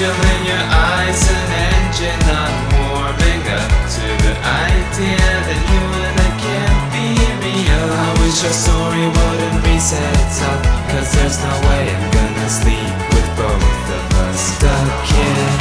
angel in your eyes, an engine I'm warming up to the idea that you and I can't be real. I wish your story wouldn't be set up, 'cause there's no way I'm gonna sleep with both of us stuck here.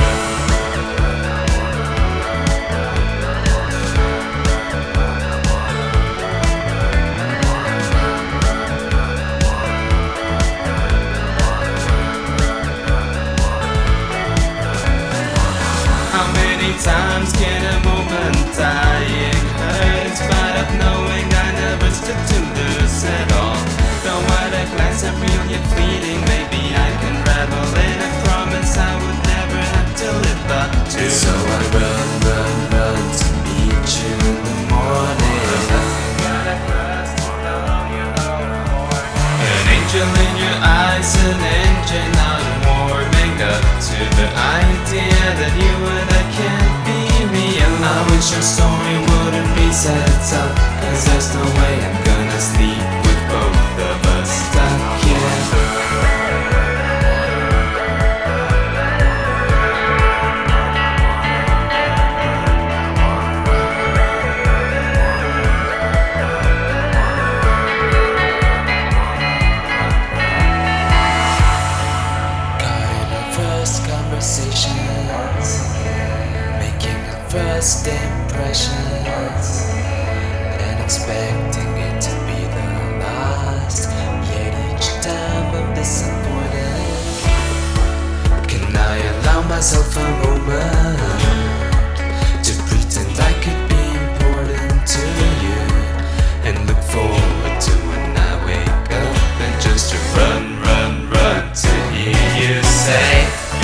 Times can a moment dying hurt, in spite of knowing I never stood to lose at all. Though at a glance I'm real yet fleeting, maybe I can revel in a promise I would never have to live up to. So I run to meet you in the morning. An angel in your eyes, an engine I'm warming up to the idea that you and I can't be real. I wish your story wouldn't be set up, 'cause there's no way I'm gonna sleep with both of us stuck here. Conversations, making first impressions, and expecting it to be the last. Yet each time I'm disappointed. Can I allow myself a moment to pretend I could be important to you, and look forward to when I wake up and just to run to hear you say